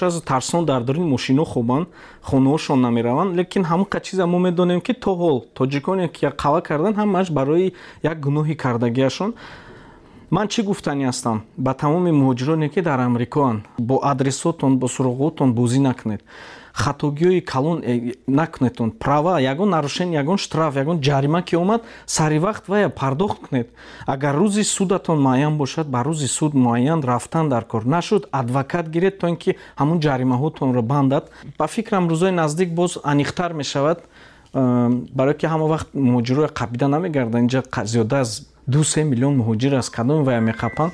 از ترسان дар дорини мошино хобанд, хонаҳошон намераванд, лекин ҳамон чиза мо медонем ки то ҳол тоҷиконе ки қава кардан ҳамааш барои як гуноҳи кардагиашон. ман чӣ гуфтанӣ ҳастам ба тамоми муҳоҷироне ки дар амрикоанд, бо адресотон бо суроғотон бозӣ накунед, хатогиҳои калон накунедон, права ягон нарушени, ягон штраф, ягон ҷарима ки омад, сари вақт вая пардохт кунед. агар рӯзи судатон муайян бошад, ба рӯзи суд муайян рафтан дар кор, нашуд адвокат гиред то ин ки ҳамон ҷаримаҳотонро бандад. ба фикрам рӯзои наздик боз аниқтар мешавад, барое ки ҳама вақт муҳоҷирои қабида намегарданд. инҷа зиёда аз 2-3 миллион муҳоҷир аз кадоми вая меқапанд.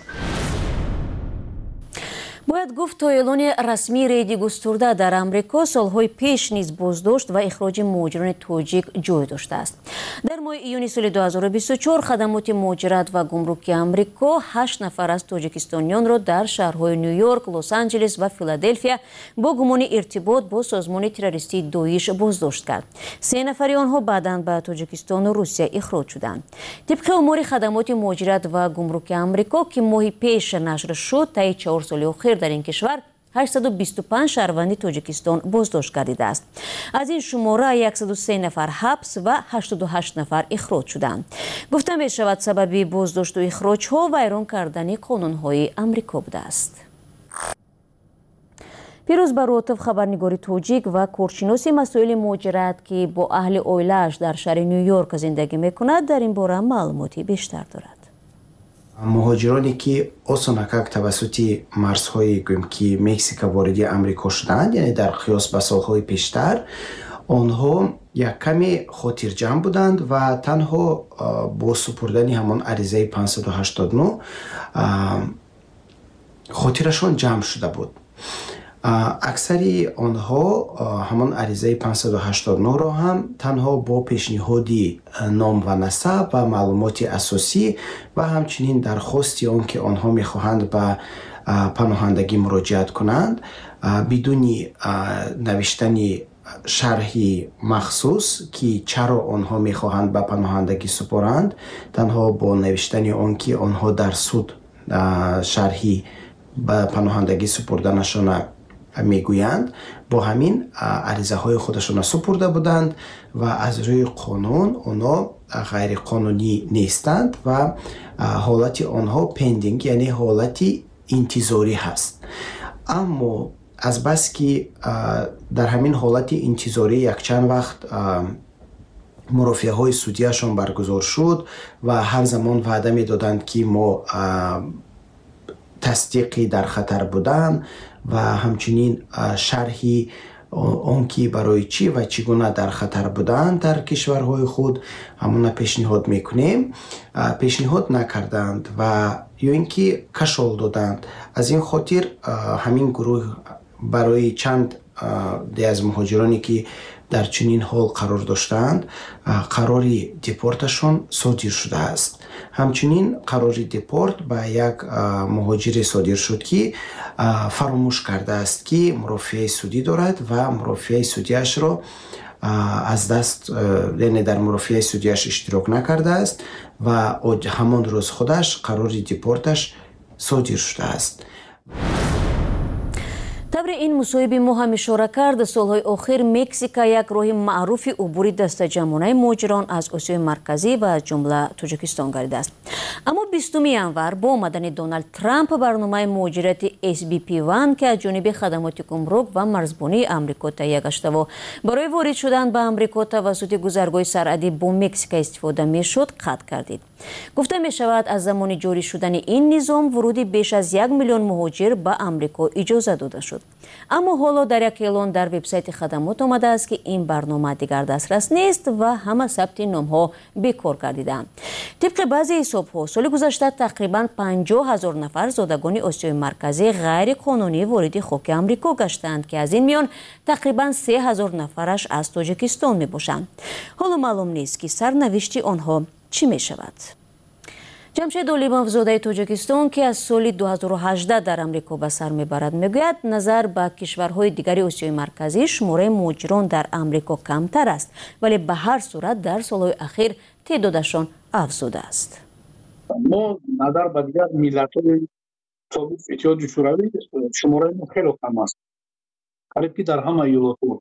бояд гуфт то эълони расмии рейди густурда дар амрико солҳои пеш низ боздошт ва ихроҷи муҳоҷирони тоҷик ҷой доштааст. дар моҳи июни соли 2024 хадамоти муҳоҷират ва гумруки амрико 8 нафар аз тоҷикистониёнро дар шаҳрҳои Нью-Йорк, Лос-Анҷелес ва Филаделфия бо гумони иртибот бо созмони террористии Доиш боздошт кард. 3 нафари онҳо баъдан ба Тоҷикистону Русия ихроҷ шуданд. тибқи омори хадамоти муҳоҷират ва гумруки амрико ки моҳи пеш нашр шуд, таи 4 соли охир дар ин кишвар 825 шаҳрванди Тоҷикистон боздошт гардидааст. аз ин шумора 103 нафар ҳабс ва 88 нафар ихроҷ шуданд. гуфта мешавад сабаби боздошту ихроҷҳо вайрон кардани қонунҳои амрико будааст. пирӯз баротов, хабарнигори тоҷик ва коршиноси масоили муҳоҷират ки бо аҳли оилааш дар шаҳри Нью-Йорк зиндагӣ мекунад, дар ин бора маълумоти бештар дорад. муҳоҷироне ки осонакак тавассути марзҳои гӯем ки Мексика вориди амрико шуданд, яъне дар қиёс ба солҳои пештар, онҳо як каме хотирҷамъ буданд ва танҳо бо супурдани ҳамон аризаи 589 хотирашон ҷамъ шуда буд. аксари онҳо ҳамон аризаи 589-ро ҳам танҳо бо пешниҳоди ном ва насаб ва маълумоти асосӣ ва ҳамчунин дархости он ки онҳо мехоҳанд ба паноҳандагӣ муроҷиат кунанд, бидуни навиштани шарҳи махсус ки чаро онҳо мехоҳанд ба паноҳандагӣ супоранд, танҳо бо навиштани он ки онҳо дар суд шарҳи ба паноҳандагӣ супурданашона мегӯянд, бо ҳамин аризаҳои худашона супурда буданд ва аз рӯи қонун онҳо ғайриқонунӣ нестанд ва ҳолати онҳо пендинг, яъне ҳолати интизорӣ ҳаст. аммо азбаски дар ҳамин ҳолати интизорӣ якчанд вақт мурофиаҳои судияшон баргузор шуд ва ҳар замон ваъда медоданд ки мо тасдиқи дар хатар будан ва ҳамчунин шарҳи он ки барои чӣ ва чӣ гуна дар хатар буданд дар кишварҳои худ ҳамона пешниҳод мекунем, пешниҳод накарданд ва ё ин ки кашол доданд. аз ин хотир ҳамин гурӯҳ барои чанд аз муҳоҷироне ки дар чунин ҳол қарор доштанд, қарори депорташон содир шудааст. ҳамчунин қарори депорт ба як муҳоҷире содир шуд ки фаромӯш кардааст ки мурофиаи судӣ дорад ва мурофиаи судиашро аз даст, яъне дар мурофиаи судиаш иштирок накардааст ва ҳамон рӯз худаш қарори депорташ содир шудааст. тавре ин мусоҳиби мо ҳам ишора кард, солҳои охир Мексика як роҳи маъруфи убури дастаҷамонаи муҳоҷирон аз Осиёи марказӣ ва аз ҷумла Тоҷикистон гардидааст. аммо 20 январ бо омадани Доналд Трамп барномаи муҳоҷирати SBP1 ки аз ҷониби хадамоти гумрук ва марзбонии амрико таҳия гаштаво барои ворид шудан ба амрико тавассути гузаргоҳи сарҳадӣ бо Мексика истифода мешуд, қатъ гардид. гуфта мешавад аз замони ҷорӣ шудани ин низом вуруди беш аз 1 миллион муҳоҷир ба амрико иҷоза дода шуд. аммо ҳоло дар як эълон дар вебсайти хадамот омадааст ки ин барнома дигар дастрас нест ва ҳама сабти номҳо бекор гардидаанд. тибқи баъзе ҳисобҳо соли гузашта тақрибан 50 000 нафар зодагони Осиёи марказӣ ғайриқонунӣ вориди хоки амрико гаштанд ки аз ин миён тақрибан 3 000 нафараш аз Тоҷикистон мебошанд. ҳоло маълум нест ки сарнавишти онҳо чӣ мешавад. ҷамшед Олимовзодаи Тоҷикистон ки аз соли 2018 дар амрико ба сар мебарад мегӯяд, назар ба кишварҳои дигари Осиёи марказӣ шумораи муҳоҷирон дар амрико камтар аст, вале ба ҳар сурат дар солҳои ахир теъдодашон афзудааст. мо назар ба дигар миллатҳои соbiq иттиҳоди шӯравӣ шумораи мо хеле кам аст. қариб ки дар ҳама иёлот буд.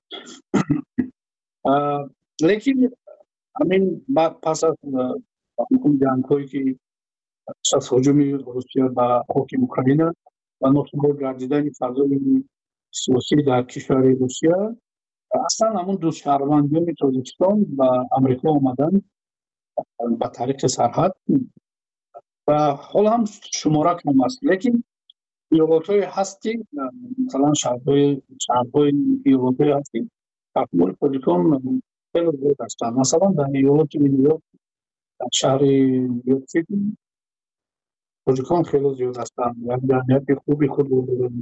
лекин ҳамин пас аз ҷангҳое ки пас аз ҳуҷуми Русия ба хоки Украина ва носубот гардидани фазои сиёсӣ дар кишвари Русия, аслан ҳамун ду шаҳрвандони Тоҷикистон ба Амрико омаданд ба тариқи сарҳад ва ҳол ҳам шумора кам аст. Лекин иёлотҳое ҳасти, масалан шаҳрҳои иёлотҳое ҳасти таҳмили тоҷикон хеле зиёд ҳастанд. Масалан дар иёлоти Ню-Йорк, дар шаҳри Нью-Йорк-Сити тоҷикон хеле зиёд ҳастанд. Як ҷамъияти хуби худ доранд.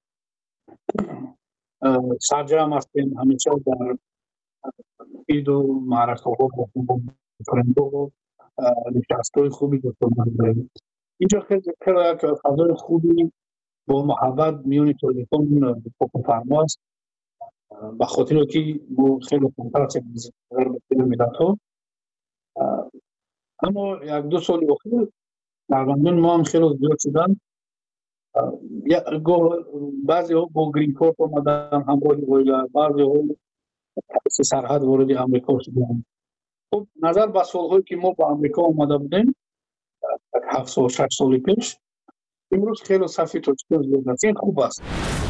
сарҷам ҳастем ҳамеша дар иду маъракаҳо бо френдҳо нишастҳои хуби дошта мебарем. инҷо хеле як фазои хуби бо муҳаббат миёни тоҷикон фокуфармо аст, ба хотире ки мо хеле камтар ҳастем аз ғарби миллатҳо. аммо як-ду соли охир шаҳрвандони мо ҳам хеле зиёд шуданд. баъзеҳо бо грин корт омаданд ҳамроҳи оила, баъзеҳо тариқи сарҳад вориди Амрико шуданд. хуб назар ба солҳое ки мо ба Амрико омада будем 7 сол 6 соли пеш, имрӯз хеле сафи тоҷикон зиёд аст. ин хуб аст.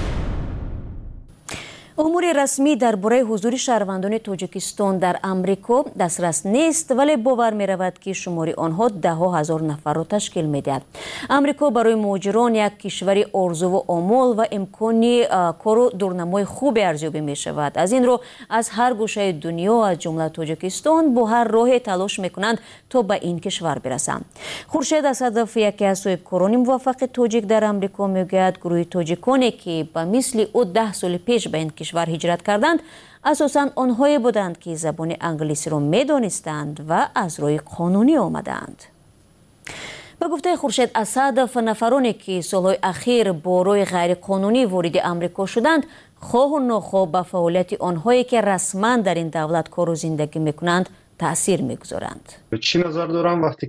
умури расмӣ дар бораи ҳузури шаҳрвандони тоҷикистон дар амрико дастрас нест, вале бовар меравад ки шумори онҳо даҳҳо ҳазор нафарро ташкил медиҳад. амрико барои муҳоҷирон як кишвари орзуву омол ва имкони кору дурнамои хубе арзёбӣ мешавад. аз ин рӯ аз ҳар гӯшаи дунё аз ҷумла тоҷикистон бо ҳар роҳе талош мекунанд то ба ин кишвар бирасанд. хуршед асадов, яке аз соҳибкорони муваффақи тоҷик дар амрико, мегӯяд гурӯҳи тоҷиконе ки ба мисли ӯ 10 соли пеш ба ин кишвар ҳиҷрат карданд, асосан онҳое буданд ки забони англисиро медонистанд ва аз роҳи қонунӣ омаданд. ба гуфтаи хуршед асадов, нафароне ки солҳои ахир бо роҳи ғайриқонунӣ вориди амрико шуданд, хоҳу нохоҳ ба фаъолияти онҳое ки расман дар ин давлат кору зиндагӣ мекунанд таъсир мегузоранд. чӣ назар дорам вақте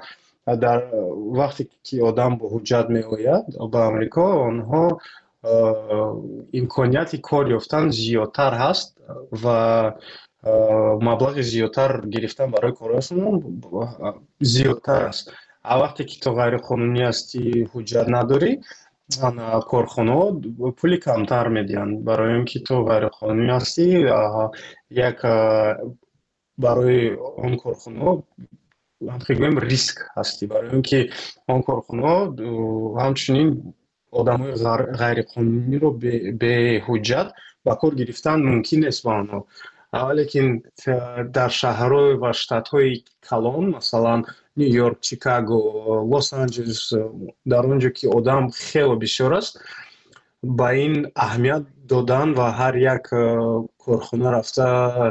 ки одам бо ҳуҷҷат меояд ба амрико, онҳо имконияти кор ёфтан зиёдтар ҳаст ва маблағи зиёдтар гирифтан барои корашон зиёдтар аст. вақте ки то ғайриқонунӣ ҳастӣ, ҳуҷҷат надорӣ, корхонаҳо пули камтар медиҳанд. барои ин ки то ғайриқонунӣ ҳастӣ, як барои он корхонаҳо ҳамхигӯем риск ҳастӣ, барои ин ки он корхонаҳо ҳамчунин одамои ғайриқонуниро беҳуҷҷат ба кор гирифтан мумкин нест ба онҳо. лекин дар шаҳрҳо ва штатҳои калон, масалан Нью-Йорк, Чикаго, Лос-Анҷелес, дар он ҷо ки одам хеле бисёр аст, ба ин аҳамият додан ва ҳар як корхона рафта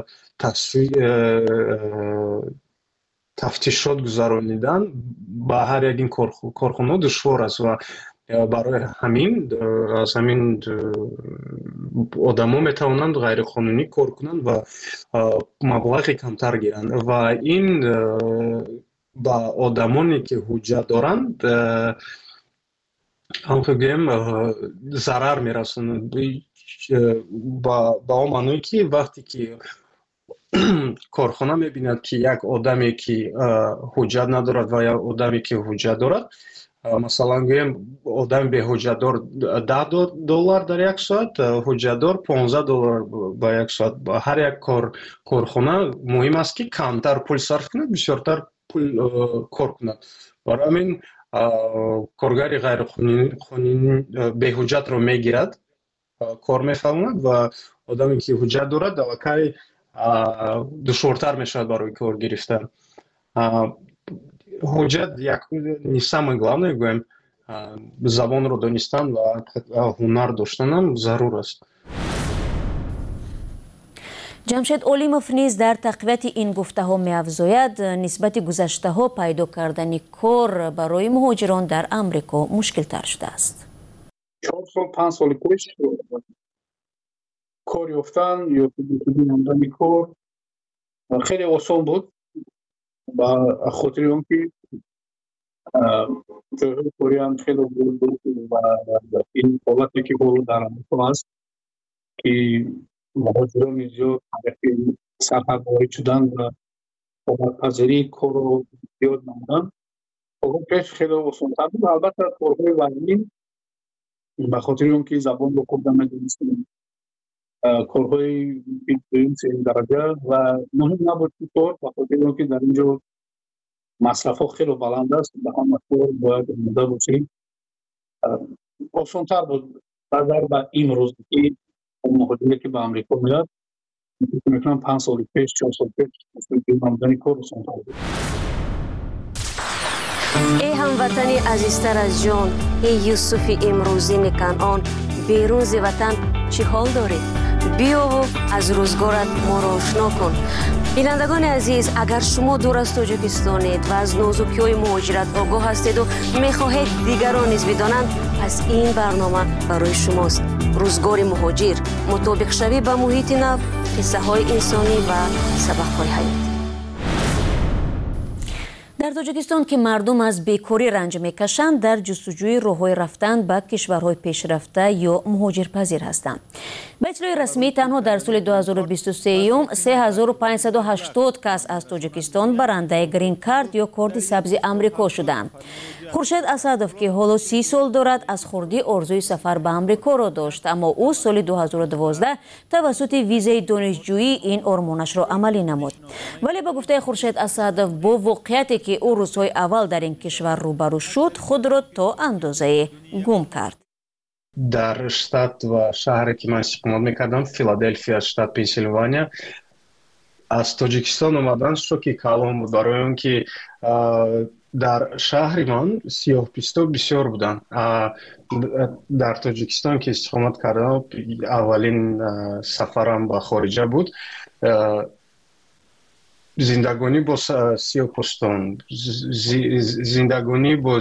тафтишот гузаронидан ба ҳар як ин корхонаҳо душвор аст ва барои ҳамин аз ҳамин одамо метавонанд ғайриқонунӣ кор кунанд ва маблағи камтар гиранд ва ин ба одамоне ки ҳуҷҷат доранд ҳамхӯгем зарар мерасонад. ба он маъное ки вақте ки корхона мебинад ки як одаме ки ҳуҷҷат надорад ва як одаме ки ҳуҷҷат дорад, масалан гӯем одами беҳуҷҷатдор $10 дар як соат, ҳуҷҷатдор $15 ба як соат. ҳар як корхона муҳим аст ки камтар пул сарф кунад, бисёртар пул кор кунад. барои ҳамин коргари ғайриқонунӣ беҳуҷҷатро мегирад, кор мефаҳмад ва одаме ки ҳуҷҷат дорад аллакай душвортар мешавад барои кор гирифтан. ҳуҷҷат не самое главное, гӯем забонро донистан ва ҳунар доштанам зарур аст. ҷамшед Олимов низ дар тақвияти ин гуфтаҳо меафзояд, нисбати гузаштаҳо пайдо кардани кор барои муҳоҷирон дар амрико мушкилтар шудааст. 4 сол 5 соли пеш кор ёфтан ё намудани кор хеле осон буд, ба хотири он ки ҷойҳои корӣ ҳам хеле буд ва ин ҳолате ки ҳоло дар амрико аст, که مهاجران زیاد طرفی سفر وارد شدن و پذیری کار رو زیاد نمودن. خب پیش خیلی آسان‌تر بود. البته کارهای وزنی به خاطر اینکه زبان رو خوب نمی‌دونستیم، کارهای دوم سوم درجه و مهم نبود که کار، به خاطر اینکه در اینجا مصرف‌ها خیلی بلند است، به همه کار باید آماده باشیم. آسان‌تر بود نظر به این روز که مهاجری که به امریکا میاد میتونم 5 سال پیش 4 سال پیش آمدنی کار آسان‌تر بود. ای هموطنی عزیزتر از جان، ای یوسف امروزین کنعان، بیرون ز وطن چی حال دارید؟ بیا و از روزگارت ما را آشنا کن. بینندگان عزیز، اگر شما دور از تاجیکستانید و از نازکی‌های مهاجرت آگاه هستید و می‌خواهید دیگران نیز بدانند، پس این برنامه برای شماست. روزگار مهاجر، مطابق شوی به محیط نو، قصه‌های انسانی و سبق‌های حیاتی. در تاجیکستان که مردم از بیکاری رنج میکشند، در جستجوی راه‌های رفتن به کشورهای پیشرفته یا مهاجرپذیر هستند. به اطلاع رسمی تنها در سال 2023 3580 کس از تاجیکستان برنده گرین کارت یا کارت سبز آمریکا شدند. خورشید اسدوف که حالا 30 سال دارد، از خردی آرزوی سفر به آمریکا را داشت، اما او سال 2012 توسط ویزای دانشجویی این آرمانش را عملی نمود. ولی به گفته خورشید اسدوف، با واقعیتی که او روزهای اول در این کشور روبرو شد، خود را تا اندازه گم کرد. در شتات و شهری که من استقامت میکردم، فیلادلفیا، شتات پنسیلوانیا، از تاجیکستان اومدن شوکی کلان بود، برای اینکه در شهر من سیاه‌پوستا بسیار بودن. در تاجیکستان که استقامت کردم، اولین سفرم به خارجه بود. زندگانی با سیاه‌پوستان، زندگانی با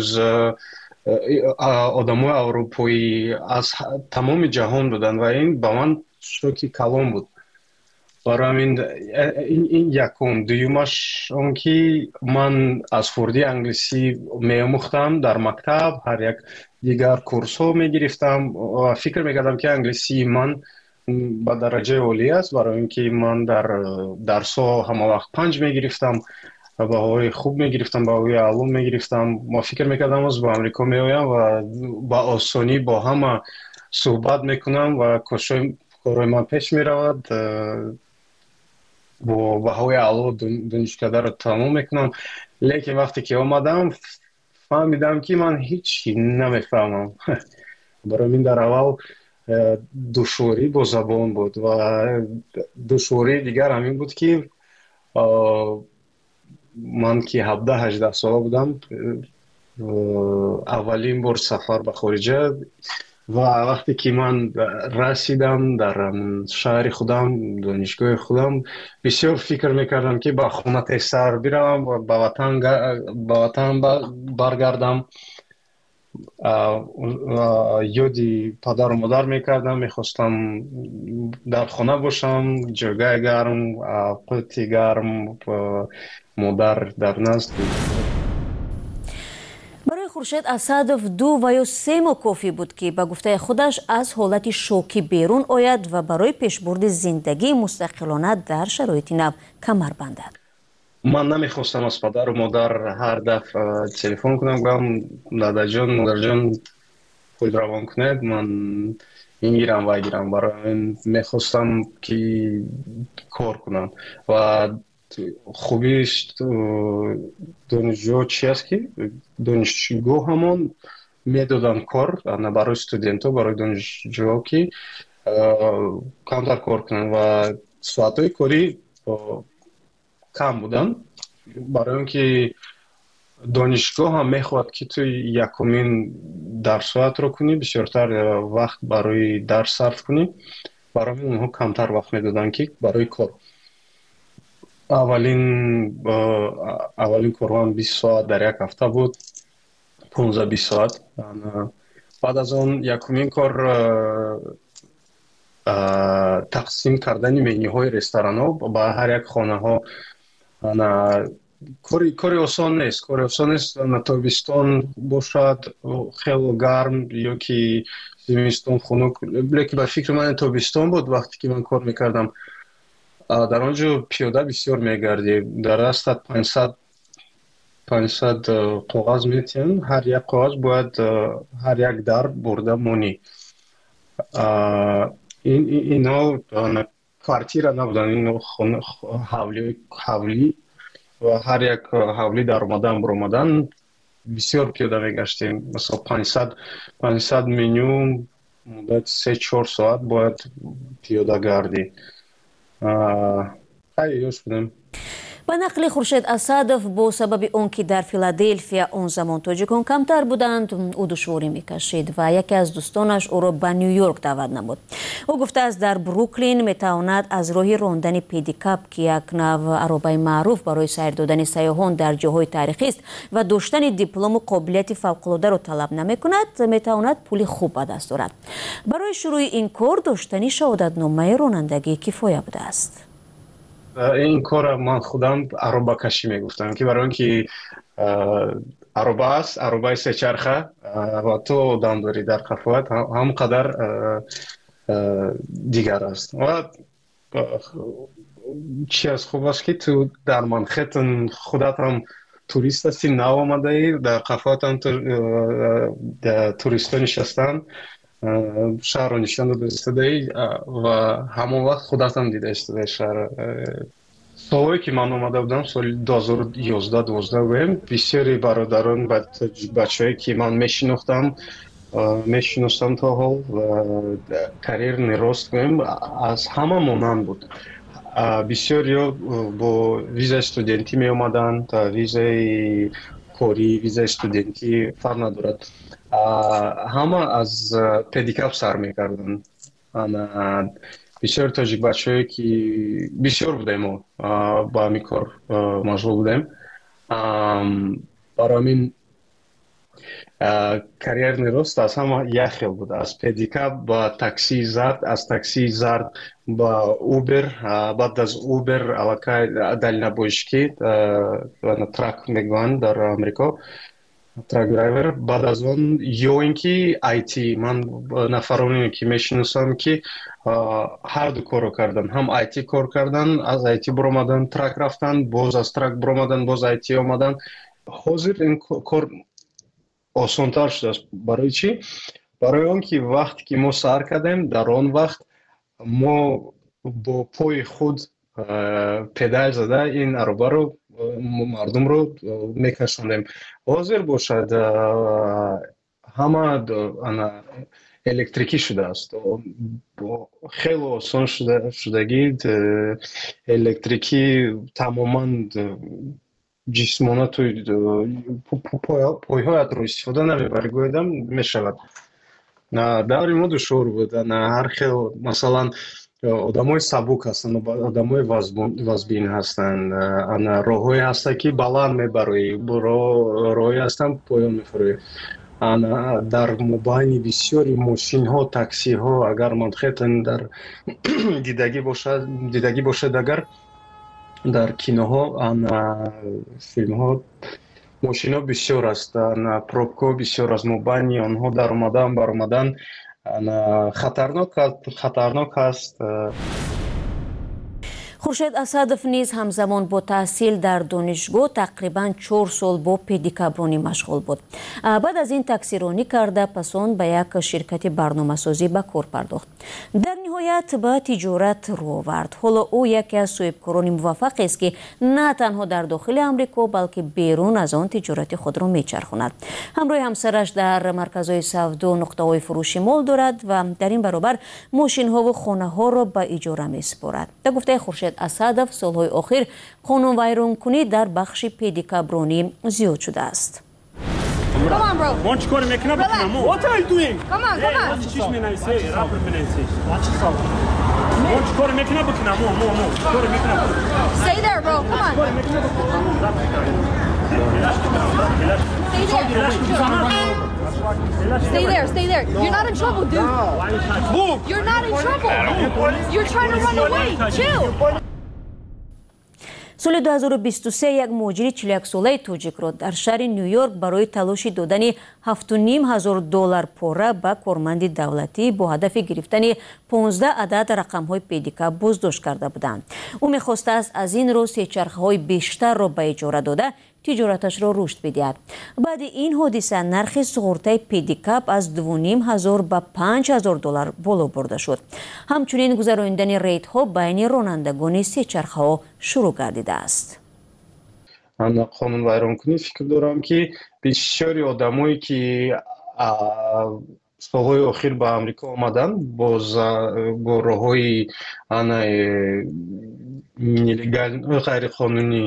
آدمای اروپایی از تمام جهان بودن و این با من شوکی کلان بود. برای این یکم. دویمش اون که من از خردی انگلیسی می‌آموختم در مکتب، هر یک دیگر کورس ها می‌گرفتم و فکر می‌کردم که انگلیسی من با درجه عالی است، برای اینکه من در درس ها همه وقت 5 می‌گرفتم و بهایی خوب می‌گرفتم، بهایی علوم می‌گرفتم. ما فکر می‌کردم از با امریکا می‌آیم و با آسانی با همه صحبت می‌کنم و کارهای من پیش می‌رود، با بهای علا دانشکده رو تمام میکنم. لیکن وقتی که آمدم فهمیدم که من هیچی نمیفهمم. برای من در اول دشواری با زبان بود و دشواری دیگر همین بود که من که 17-18 ساله بودم، اولین بار سفر به خارجه و وقتی که من رسیدم در شهر خودم، دانشگاه خودم، بسیار فکر میکردم که با خونه سر بیرم و به وطن برگردم. یادی پدر و مادر میکردم، میخواستم در خانه باشم، جایگاه گرم، قوتی گرم، مادر در نزد. برای خورشید اسدوف 2 و یا 3 ماه کافی بود که به گفته خودش از حالت شوکی بیرون آید و برای پیشبرد زندگی مستقلانه در شرایط نو کمر بندد. من نمیخواستم از پدر و مادر هر دفعه تلفن کنم گفتم دادا جان، مادر جان خود روان کنید، من اینگیرم و اگیرم. برای من میخواستم که کار کنم و خوبیش دانشجو چی است که دانشجو همون میدادن کار برای استودنت ها، برای دانشجو که کمتر کار کنن و ساعت های کاری کم بودن، برای اینکه دانشگاه هم میخواد که تو یکمین درسات رو کنی، بسیارتر وقت برای درس صرف کنی. برای اونها کمتر وقت میدادن که برای کار. اولین کارم 20 ساعت در یک هفته بود، 15-20 ساعت. بعد از اون یکمین کار تقسیم کردن منیوهای رستوران ها با هر یک خانه ها کاری آسان نیست نه تابستان باشد خیلی گرم یا که زمستان خنک. لیکن به فکر من تابستان بود وقتی که من کار میکردم. در آنجا پیاده بسیار میگردی. در راست 500 کاغذ میتین. هر یک کاغذ باید هر یک در برده مونی. اینا کارتیره نبودن. اینا حولی و هر یک حولی در آمدن بسیار پیاده میگشتیم. مثلا 500 منیو مدت 3-4 ساعت باید پیاده گردی. خیلی یوش بودم. به نقل خورشید اسدов با سبب اون که در فیلادلفیا اون زمان تاجیکان کمتر بودند او دشواری میکشید و یکی از دوستانش او را به نیویورک دعوت نمود. او گفته است در بروکلین میتواند از راه راندن پدیکاپ که یک نوع عربه معروف برای سیر دادن سیاحان در جاهای تاریخی است و داشتن دیپلم و قابلیت فوق‌العاده را طلب نمیکند، میتواند پول خوب به دست آورد. برای شروع این کار داشتن شهادتنامه رانندگی کفایه بوده است. این کار من خودم عربه کشی میگفتم که برای اینکه عربه است، عربه سه چرخه و تو دم داری در قفوت هم قدر دیگر است. و چی از خوب است که تو در منخیتن خودت هم توریست هستی، نو آمده ای در قفوت هم توریست ها نشستن، شهر رو نشان داده استده و همون وقت خودت هم دیده استده شهر. سالهایی که من آمده بودم سال 2011-2012 بودم، بسیاری برادران بچه هایی که من میشناختم تا حال و کریر نراست بودم از همه مانند بود. بسیاری با ویزای استودنتی می آمدن تا ویزای کاری، ویزای استودنتی فرق ندارد. همه از پدیکاپ سر میکردن. بسیار تاجیک بچه هایی که بسیار بودیم ما با همین کار مشغول بودیم. برای همین کریر نراست از همه یک خیل بود. از پدیکاپ با تاکسی زرد، از تاکسی زرد با اوبر، بعد از اوبر علاقه دلنبوشکی ترک میگوین در امریکا، ترک درایور. بعد از اون یا اینکه آیتی، من نفرانی که میشناسم که هر دو کارو کردن، هم آیتی کار کردن، از آیتی برآمدن ترک رفتن، باز از ترک برآمدن باز آیتی آمدن. حاضر این کار آسان‌تر شده است. برای چی؟ برای اون که وقتی که ما سر کردیم در آن وقت ما با پای خود پدال زده این عربه رو مردم رو میکشوندیم. حاضر باشد همه الکتریکی شده است. خیلی آسان شدگی الکتریکی تماما جسمانه توی پایهایت رو استفاده نمیبری گویدم میشود. در ما دشوار بود. هر خیلی مثلا آدمای سبک هستن و آدمای وزبین هستن. راههایی هستن که بلند میبری، راههایی هستن پایان میفروی. در مبین بسیاری ماشین ها، تاکسی ها اگر منخیتن در دیدگی باشد، اگر در کینوها فیلم ها ماشین ها بسیار است، پروبکو بسیار از مبین آنها در آمدن برآمدن خطرناک است. خورشید اسدов نیز همزمان با تحصیل در دانشگاه تقریباً 4 سال با پدیکابرانی مشغول بود. بعد از این تاکسیرانی کرده پس آن به یک شرکت برنامه‌سازی به کار پرداخت. در نهایت به تجارت رو آورد. حالا او یکی از صاحبکاران موفق است که نه تنها در داخل آمریکا بلکه بیرون از آن تجارت خود را میچرخاند. همراه همسرش در مرکزهای سودا نقطه‌های فروشی مال دارد و در این برابر ماشین ها و خانه ها را به اجاره میسپارد. در گفته خورشید اسدов سالهای اخیر قانون ویرانکنی در بخش پدیکابرانی زیاد شده است. Stay there. You're not in trouble, dude. Move. You're not in trouble. You're trying to run away. Chill. соли 2023 як муҳоҷири 41 солаи тоҷикро дар шаҳри Нью-Йорк барои талоши додани $7,500 пора ба корманди давлатӣ бо ҳадафи гирифтани 15 адад рақамҳои педикап боздошт карда буданд. ӯ мехостааст аз ин роҳ сечархаҳои бештарро ба иҷора дода тиҷораташро рушд бидиҳад. баъди ин ҳодиса нархи суғуртаи педикап аз $2,500 ба $5,000 боло бурда шуд. ҳамчунин гузарониндани рейдҳо байни ронандагони сечархаҳо шурӯъ гардидааст. қонунвайронкунӣ фикр дорам ки бисёри одамое ки солҳои охир ба амрико омаданд бо роҳҳои нелегал ғайриқонунӣ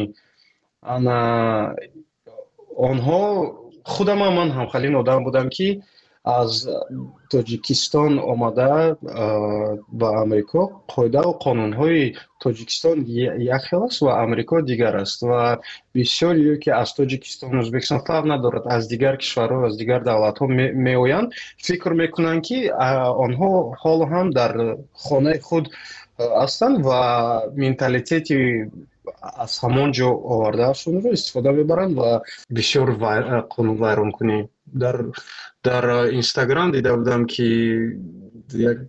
онҳо худам ман ҳамхалин одам будам ки аз тоҷикистон омада ба амрико қоидаву қонунҳои тоҷикистон як хел аст ва амрико дигар аст ва бисёриё ки аз тоҷикистон ӯзбекистон фарқ надорад аз дигар кишварҳо аз дигар давлатҳо меоянд фикр мекунанд ки онҳо ҳоло ҳам дар хонаи худ ҳастанд ва менталитети аз ҳамон ҷо овардаашонро истифода мебаранд ва бисёр қонунвайронкунӣ дар инстаграм дида будам ки як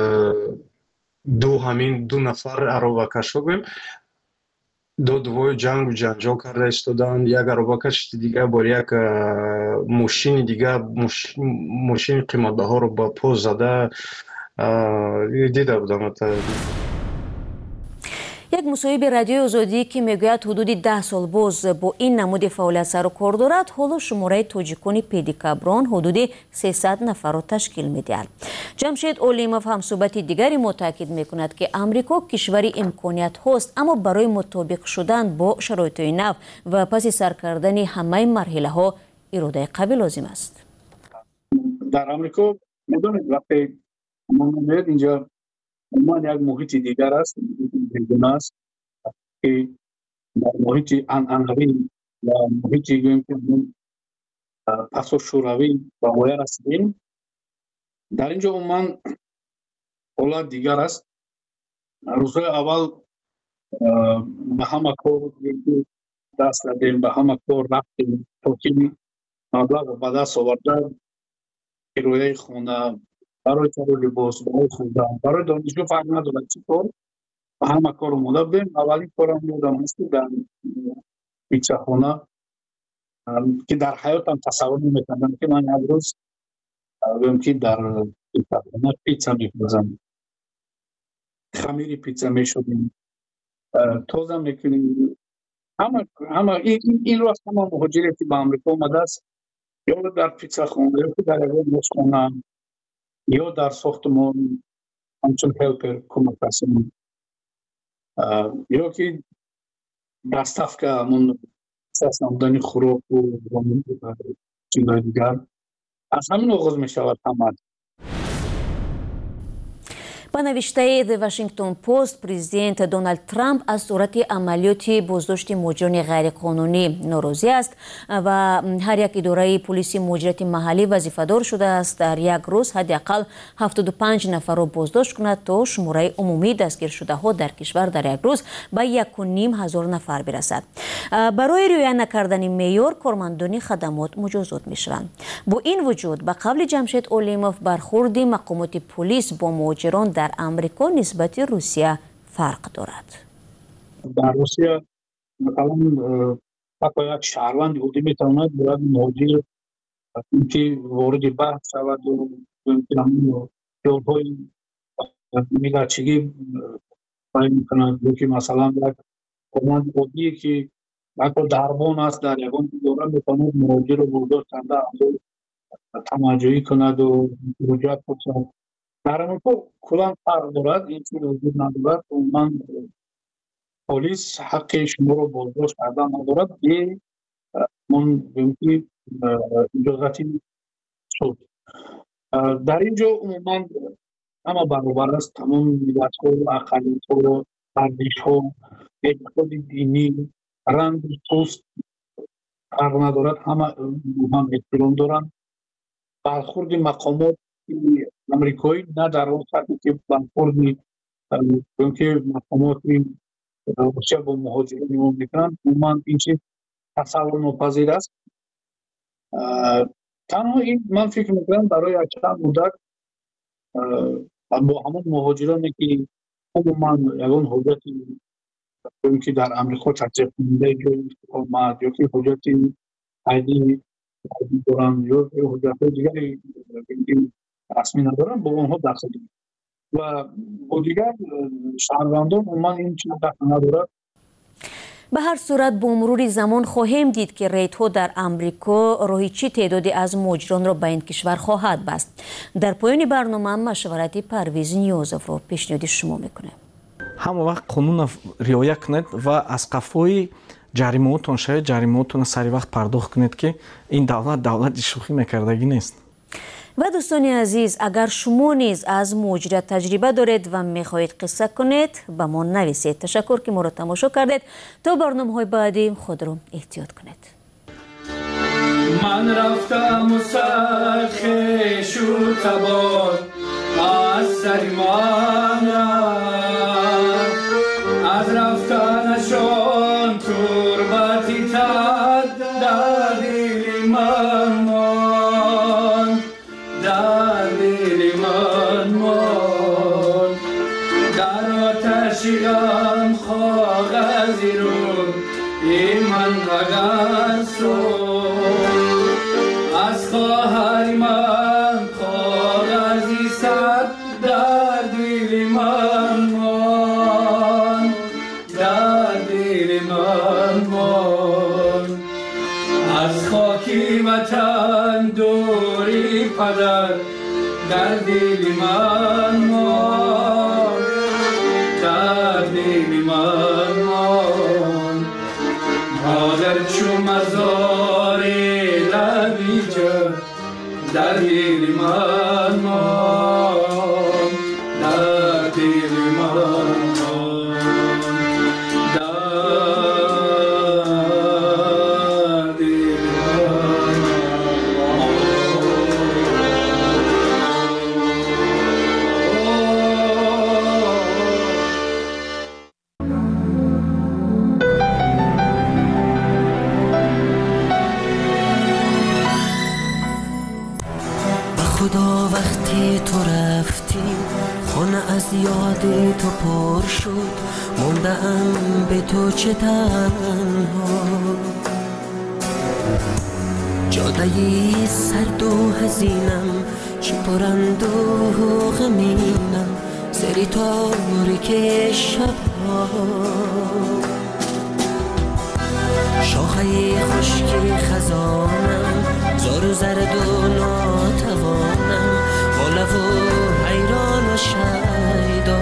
ду нафар аробакашҳо гӯем додувои ҷангу ҷанҷол карда истоданд. Як аробакаши дигар бо як мошини дигар мошини қиматбаҳоро ба по зада дида будам. як мусоҳиби радиои озодӣ ки мегӯяд ҳудуди 10 сол боз бо ин намуди фаъолият сару кор дорад, ҳоло шумораи тоҷикони педикаброн ҳудуди 300 нафарро ташкил медиҳад. ҷамшед олимов ҳамсӯҳбати дигари мо таъкид мекунад ки амрико кишвари имкониятҳост, аммо барои мутобиқ шудан бо шароитҳои нав ва паси сар кардани ҳамаи марҳилаҳо иродаи қавӣ лозим аст. дар амрико медонед вақте мо меояд инҷа умуман як муҳити дигар аст, бегуна аст ки дар муҳити анъанавӣ ва муҳити гӯем ки пасошӯравӣ ба воя расидем. дар ин ҷо умуман ҳолат дигар аст. рӯзҳои аввал ба ҳама кор даст дадем, ба ҳама кор рафтем то ки маблағро ба даст оварда кирояи хона, барои кари либос, барои хӯрдан, барои донишгоҳ фарқ надорад чӣ кор ба ҳама кор омода будем. аввалин корам ёдам аст ки дар питсахона ки дар ҳаётам тасаввур наметавонам ки ман як рӯз гӯем ки дар питсахона питса мехӯрзам. хамири питса мешудем, тоза мекунем. ҳама инро аст ҳама муҳоҷире ки ба амрико омадааст ё дар питсахона ё ки дар ягон ошхона ё дар сохтмон ҳамчун ҳелпер кӯмакрасон ё ки даставка ҳамон намудани хӯроку чизои дигар. аз ҳамин оғоз мешавад ҳама. ба навиштаи The Washington Post, президент Дональд Трамп аз сурати амалиёти боздошти муҳоҷирони ғайриқонунӣ норозӣ аст ва ҳар як идораи полиси муҳоҷирати маҳаллӣ вазифадор шудааст дар як рӯз ҳадди ақал 75 нафарро боздошт кунад то шумораи умумии дастгиршудаҳо дар кишвар дар як рӯз ба 1500 нафар бирасад. барои риоя накардани меъёр кормандони хадамот муҷозот мешаванд. бо ин вуҷуд ба қавли Ҷамшед Олимов бархурди мақомоти полис бо муҳоҷирон дар амрико нисбати Русия фарқ дорад. дар Русия масалан ҳатто як шаҳрванди одӣ метавонад бояд муҳоҷир ки вориди баҳс шаваду ёрҳои миллатчигӣ байон мекунад ё ки масалан як команди оддие ки ҳатто дарбон аст дар ягон идора метавонад муҳоҷирро боздошт карда тамаҷҷӯҳӣ кунаду ҳуҷҷат пурсад. дар амрико куллан фарқ дорад. ин чиз вуҷуд надорад. умуман полис ҳаққи шуморо боздошт кардан надорад бе мон гӯем ки иҷозати суд. дар ин ҷо умуман ҳама баробар аст. тамом миллатҳо, ақалиятҳо, ардишҳо, эътиқоди динӣ, ранги пӯст фарқ надорад. ҳама ҳам эҳтиром доранд. бархурди мақомоти амрикоӣ на дар он сатҳе ки бархурди гӯем ки мақомоти روسیه با مهاجرین عموم میکنن عموما این چیز تصور ناپذیر است. تنها این من فکر میکنم برای چند مدت با همون مهاجرانی که عموما یگان حجتی که در امریکا تطبیق کننده آمد یا که حجتی عیدی دارن یا حجت دیگری رسمی ندارن با اونها دخل دید و با دیگر شهروندان عموما این چیز دخل ندارد. به هر صورت با مرور زمان خواهیم دید که ریدها در امریکا راهی چی تعدادی از مهاجران را به این کشور خواهد بست. در پایان برنامه مشورتی پرویز نیازов را پیشنهاد شما میکنه. همه وقت قانون رعایت کنید و از قفای جریمه‌تون شاید جریمه‌تون سری وقت پرداخت کنید که این دولت شوخی میکردگی نیست. و دوستان عزیز اگر شما نیز از مهاجرت تجربه دارید و میخواهید قصه کنید به ما نویسید. تشکر که ما را تماشا کردید. تا برنامه‌های بعدی خود را احتیاط کنید. من رفتم و سرخ شد تبار از سر من از رفتنشان تربتی تد در دل من در دل من در آتشی غم کاغذی رو این من رگن از خواهر من کاغذی صد در دل من در دل من از خاکی وطن دوری پدر در دل من در دل من مادر چو مزار لبیجه در دل من در دل من خدا وقتی تو رفتی خانه از یاد تو پر شد موندم به تو چه تنها جادهی سرد و حزینم چه پرند و غمینم سری تاریک شبها شاخه خشکی خزانم زار و زرد و ناتوانم با لب و حیران و شیدا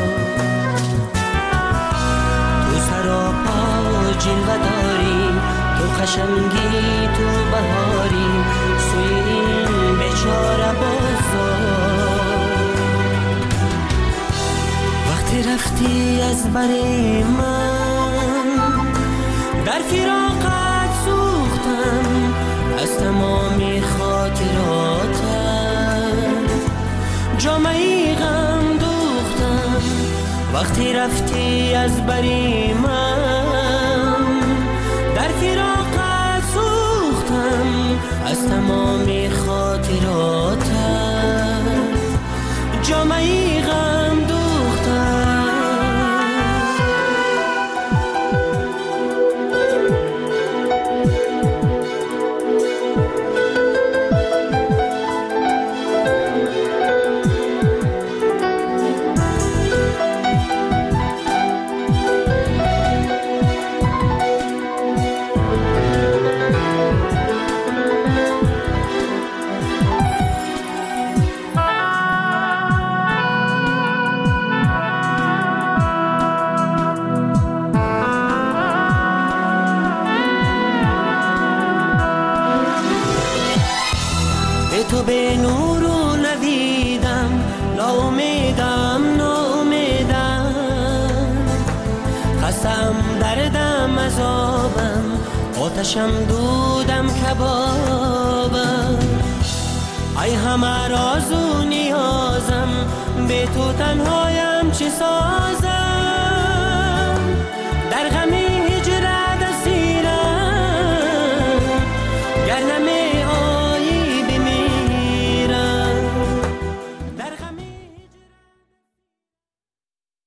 تو سراپا جلوه داری تو خشمگی تو بهاری سوی این بیچاره بازار وقتی رفتی از بر من در فراقت سوختم از تمامی خاطراتت جامعی غم دوختم وقتی رفتی از بری من در فراقت سوختم از تمامی خاطراتت جامعی غم دوختم تو به نور و ندیدم ناامیدم خستم دردم عذابم آتشم دودم کبابم ای همه راز و نیازم به تو تنهایم چه سازم